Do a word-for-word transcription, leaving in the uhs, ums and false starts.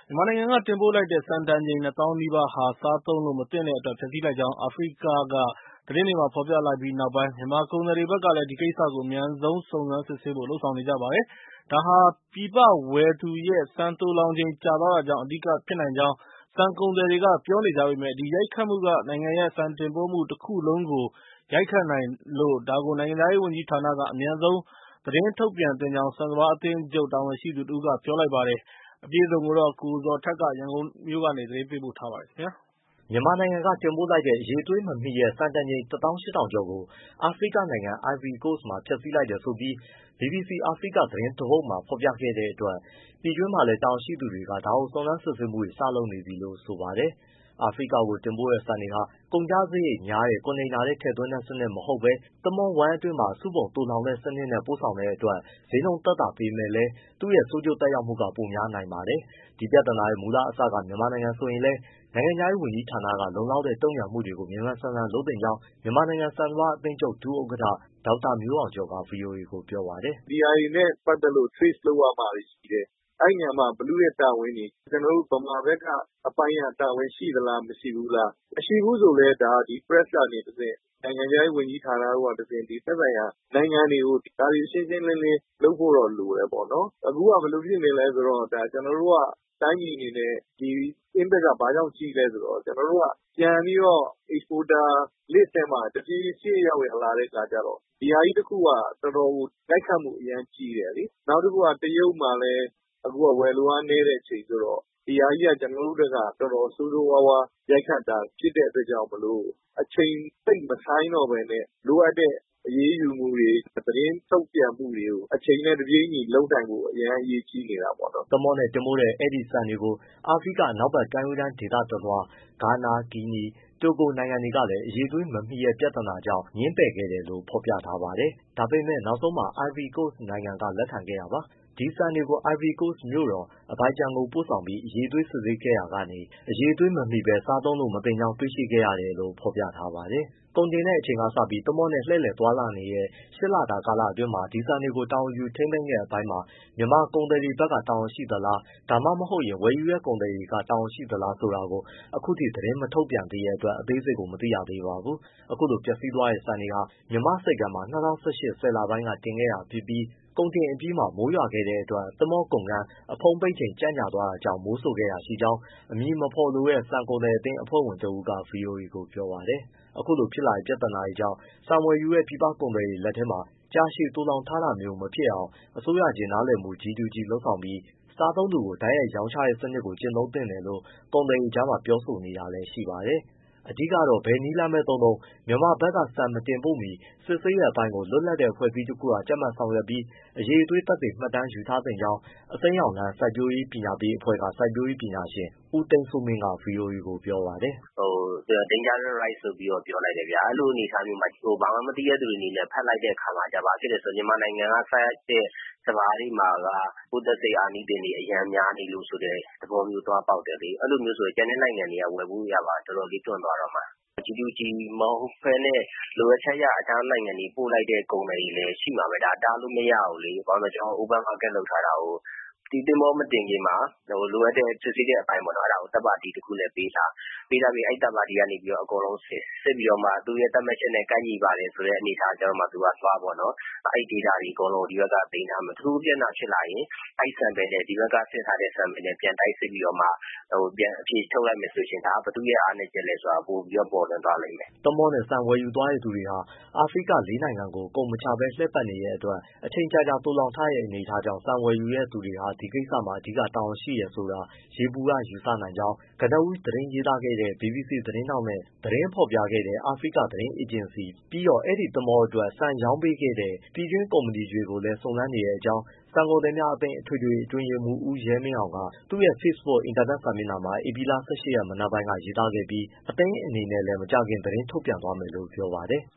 မြန်မာနိုင်ငံကတင်ပို့လိုက်တဲ့ဆန်တန်ချိန်နှစ်သောင်းနီးပါးဟာစားသုံးလို့မသင့်တဲ့အတွက်ဖျက်ဆီးလိုက်ကြောင်းအာဖရိကကသတင်းတွေမှာဖော်ပြလိုက်ပြီးနောက်ပိုင်းမြန်မာကုန်သည်တွေဘက်ကလည်းဒီကိစ္စကိုအမြန်ဆုံးစုံစမ်းစစ်ဆေးဖို့လုပ်ဆောင်နေကြပါတယ်။ဒါဟာပြည်ပဝယ်သူရဲ့ဆန်သိုလှောင်ချိန်ကြာသွားတာကြောင့်အဓိကဖြစ်နိုင်ကြောင်းဆန်ကုန်သည်တွေကပြောနေကြပေမဲ့ဒီရိုက်ခတ်မှုကနိုင်ငံရဲ့ဆန်တင်ပို့မှုတစ်ခုလုံးကိုရိုက်ခတ်နိုင်လို့ဒါကိုနိုင်ငံသားရေးဝန်ကြီးဌာနကအမြန်ဆုံးသတင်းထုတ်ပြန်သင့်ကြောင်းဆန်စပါးအသင်းချုပ်တာဝန်ရှိသူတဦးကပြောလိုက်ပါတယ်။အပြည့်အစုံကိုတော့ကိုဇော်ထက်ကရန်ကုန်မြို့ကနေသတင်းပေးပို့ထားပါတယ်ခင်ဗျာ။မြန်မာနိုင်ငံကတင်ပို့လိုက်တဲ့အရေးသွေးမမီတဲ့ဆန်တန်ချိန်တစ်သောင်းရှစ်ထောင်ကျော်ကိုအာဖရိကနိုင်ငံ Ivory Coast မှာဖျက်ဆီးလိုက်တယ်ဆိုပြီး ဘီဘီစီအာဖရိကသတင်းတပုဒ်မှာဖော်ပြခဲ့တဲ့အတွက်ပြည်တွင်းမှာလည်းတာဝန်ရှိသူတွေကဒါကိုစုံစမ်းစစ်ဆေးမှုတွေစလုပ်နေပြီလို့ဆိုပါတယ်။အာဖရိကကိုတင်ပို့တဲ့ဆန်တွေဟာကုန်ကျစရိတ်များတဲ့ကွန်တိန်နာထဲထည့်သွင်းတဲ့စနစ်မဟုတ်ဘဲသင်္ဘောဝမ်းအတွင်းမှာစုပုံသိုလှောင်တဲ့စနစ်နဲ့ပို့ဆောင်တဲ့အတွက်ဈေးနှုန်းသက်သာပေမဲ့လည်းသူ့ရဲ့ဆိုးကျိုးသက်ရောက်မှုကပိုများနိုင်ပါတယ်။ဒီပြဿနာရဲ့မူလအစကမြန်မာနိုင်ငံဆိုရင်လည်းနိုင်ငံခြားရေးဝန်ကြီးဌာနကလုံလောက်တဲ့တုံ့ပြန်မှုတွေကိုမြန်မြန်ဆန်ဆန်လုပ်သင့်ကြောင်းမြန်မာနိုင်ငံဆန်စပါးအသင်းချုပ်ဒုဥက္ကဋ္ဌဒေါက်တာမျိုးအောင်ကျော်ကဗွီအိုအေကိုပြောပါတယ်။ “ဒီဟာတွေနဲ့ပတ်သက်လို့ trace လုပ်ရမှာတွေရှိတယ်။ အဲဒီနေရာမှာဘယ်သူ့ရဲ့တာဝန်တွေကျနော်တို့ဗမာဘက်ကအပိုင်းကတာဝန်ရှိသလားမရှိဘူးလား။မရှိဘူးဆိုလည်းဒါဒီ press ကနေတဆင့်နိုင်ငံခြားရေးဝန်ကြီးဌာနကတဆင့်ဒီသက်ဆိုင်ရာနိုင်ငံတွေကိုဒါတွေရှင်းရှင်းလင်းလင်းလုပ်ဖို့တော့လိုတယ်ပေါ့နော်။အခုကဘယ်လိုဖြစ်နေလဲဆိုတော့ဒါကျနော်တို့ကတိုင်းပြည်အနေနဲ့ဒီ impact ကဘာကြောင့်ကြီးလဲဆိုတော့ကျနော်တို့ကပြန်ပြီးတော့ exporter list ထဲမှာတဖြည်းဖြည်းရှေ့ရောက်လာတဲ့အခါကျတော့ဒီဟာကြီးတစ်ခုကတော်တော်ကိုရိုက်ခတ်မှုအရမ်းကြီးတယ်လေ။နောက်တစ်ခုကတရုတ်မှာလည်းအခုကဝယ်လိုအားနည်းတဲ့အချိန်ဆိုတော့ဒီဟာကြီးကကျနော်တို့ဘက်ကတော်တော်ဆိုးဆိုးဝါးဝါးရိုက်ခတ်တာဖြစ်တဲ့အတွက်ကြောင့်မလို့အချိန်သိပ်မဆိုင်းတော့ဘဲနဲ့လိုအပ်တဲ့အရေးယူမှုတွေသတင်းထုတ်ပြန်မှုတွေကိုအချိန်နဲ့တပြေးညီလုပ်နိုင်ဖို့အရမ်းအရေးကြီးနေတာပေါ့နော်။သင်္ဘောနဲ့တင်ပို့တဲ့အဲဒီဆန်တွေကိုအာဖရိကအနောက်ဘက်ကမ်းရိုးတန်းဒေသတလွှားဂါနာ၊ဂီနီ၊ တိုဂိုနိုင်ငံတွေကလည်းအရည်အသွေးမမီတဲ့ပြဿနာကြောင့်ငြင်းပယ်ခဲ့တယ်လို့ဖော်ပြထားပါတယ်။ဒါပေမဲ့နောက်ဆုံးမှာ Ivory Coast နိုင်ငံကလက်ခံခဲ့တာပါ။ဒီဆန်တွေကို Ivory Coast မြို့တော်အဘိုင်ဂျန်ကိုပို့ဆောင်ပြီးအရည်အသွေးစစ်ဆေးခဲ့ရာကနေအရည်အသွေးမမီဘဲစားသုံးလို့မသင့်ကြောင်းတွေ့ရှိခဲ့ရတယ်လို့ဖော်ပြထားပါတယ်။ကုန်တင်တဲ့အချိန်ကစပြီးသင်္ဘောနဲ့လှည့်လည်သွားလာနေတဲ့ရှစ်လတာကာလအတွင်းမှာဒီဆန်တွေကိုတာဝန်ယူထိန်းသိမ်းတဲ့အပိုင်းမှာမြန်မာကုန်သည်တွေဘက်ကတာဝန်ရှိသလားဒါမှမဟုတ်ရင်ဝယ်ယူတဲ့ကုန်သည်တွေကတာဝန်ရှိသလားဆိုတာကိုအခုထိသတင်းမထုတ်ပြန်သေးတဲ့အတွက်အသေးစိတ်ကိုမသိရသေးပါဘူး။အခုလိုပျက်စီးသွားတဲ့ဆန်တွေဟာမြန်မာ့ဆိပ်ကမ်းမှာ၂၀၁၈ ဆယ်လပိုင်းကတင်ခဲ့တာဖြစ်ပြီးကုန်တင်အပြီးမှာမိုးရွာခဲ့တဲ့အတွက်သင်္ဘောကုန်ခန်းအဖုံးပိတ်ချိန်ကြန့်ကြာသွားတာကြောင့်မိုးစိုခဲ့တာရှိကြောင်းအမည်မဖော်လိုတဲ့ဆန်ကုန်သည်အသင်းအဖွဲ့ဝင်တဦးကဗွီအိုအေကိုပြောပါတယ်။အခုလိုဖြစ်လာတဲ့ပြဿနာတွေကြောင့်ဆန်ဝယ်ယူတဲ့ပြည်ပကုန်သည်တွေလက်ထဲမှာကြာရှည်သိုလှောင်ထားတာမျိုးမဖြစ်အောင်အစိုးရချင်းနားလည်မှု G to G လုပ်ဆောင်ပြီးစားသုံးသူကိုတိုက်ရိုက်ရောင်းချတဲ့စနစ်ကိုကျင့်သုံးသင့်တယ်လို့ကုန်သည်တွေကြားမှာပြောဆိုနေတာလည်းရှိပါတယ်။အဓိကတော့ဘယ်နည်းလမ်းပဲသုံးသုံးမြန်မာဘက်ကဆန်မတင်ပို့မီစစ်ဆေးတဲ့အပိုင်းကိုလွတ်လပ်တဲ့အဖွဲ့အစည်းတစ်ခုကကြပ်မတ်ဆောင်ရွက်ပြီးအရည်အသွေးသက်သေမှတ်တမ်းယူထားသင့်ကြောင်းအစိမ်းရောင်လမ်းစိုက်ပျိုးရေးပညာပေးအဖွဲ့ကစိုက်ပျိုးရေးပညာရှင်ဦးသိန်းစိုးမင်းကဗွီအိုအေကိုပြောပါတယ်။ဟို dangerous rice ဆိုပြီးတော့ပြောလိုက်တယ်ဗျာ။အဲ့လိုအနေအထားမျိုးမှာဟိုဘာမှမသိရတဲ့သူတွေအနေနဲ့ဖတ်လိုက်တဲ့အခါမှာကျပါဖြစ်တယ်ဆိုမြန်မာနိုင်ငံကစိုက်တဲ့စပါးတွေမှာကပိုးသက်စိတ်အာနိသင်တွေအများများနေလို့ဆိုတဲ့သဘောမျိုးသွားပေါက်တယ်လေ။အဲ့လိုမျိုးဆိုရင်ကျန်တဲ့နိုင်ငံတွေကဝယ်ဖို့ရပါတော်တော်လေးတွန့်သွားတော့မှာG to G မဟုတ်ဘဲနဲ့လိုအပ်ချက်ရအခြားနိုင်ငံတွေပို့လိုက်တဲ့ကုန်တွေလည်းရှိမှာပဲဒါတားလို့မရဘူးလေ။ဘာလို့လဲကျွန်တော် open market လုပ်ထားတာကိုဒီသင်္ဘောမတင်ခင်မှာဟိုလိုအပ်တဲ့စစ်ဆေးတဲ့အပိုင်းပေါ့နော်အဲ့ဒါကိုတပ်ပါတီတစ်ခုလည်းပေးထားပေးထားပြီးအဲ့တပ်ပါတီကနေပြီးတော့အကုန်လုံးစစ်စစ်ပြီးတော့မှသူရဲ့တတ်မှတ်ချက်နဲ့ကိုက်ညီပါတယ်ဆိုတဲ့အနေအထားကျတော့မှသူကသွားပေါ့နော်အဲ့ data တွေအကုန်လုံးဒီဘက်ကသိမ်းထားမှာသူပြန်လာဖြစ်လာရင်အဲ့ sample နဲ့ဒီဘက်ကစစ်ထားတဲ့ sample နဲ့ပြန်တိုက်စစ်ပြီးတော့မှဟိုပြန်အဖြေထုတ်လိုက်မယ်ဆိုရင်ဒါဘသူရဲ့အားနဲ့ချက်လဲဆိုတာပို့ပြီးတော့ပေါ်လွင်သွားလိမ့်မယ်သမောနဲ့ဆန်ဝယ်ယူသွားတဲ့သူတွေဟာအာဖရိကလေးနိုင်ငံကိုကုန်မချဘဲလှည့်ပတ်နေတဲ့အတွက်အချိန်ကြာကြာသိုလှောင်ထားတဲ့အနေအထားကြောင့်ဆန်ဝယ်ယူတဲ့သူတွေဟာဒီကိစ္စမှာအဓိကတာဝန်ရှိရဆိုတာရေပူကယူဆနိုင်ကြောင်းကနဦးသတင်းရေးသားခဲ့တဲ့ ဘီဘီစီသတင်းထောက်နဲ့သတင်းဖော်ပြခဲ့တဲ့အာဖရိကသတင်းအေဂျင်စီပြီးတော့အဲ့ဒီသမောအတွက်ဆန်ရောင်းပေးခဲ့တဲ့ပြည်တွင်းကုမ္ပဏီတွေကိုလည်းစုံစမ်းနေတဲ့အကြောင်းဆန်ကုန်သည်များအသင်းအထွေထွေအတွင်းရေးမှူးဦးရဲမင်းအောင်ကသူ့ရဲ့ Facebook အင်တာနက်စာမျက်နှာမှာဧပြီလ ၁၈ ရက်မနက်ပိုင်းကရေးသားခဲ့ပြီးအသင်းအနေနဲ့လည်းမကြာခင်သတင်းထုတ်ပြန်သွားမယ်လို့ပြောပါတယ်။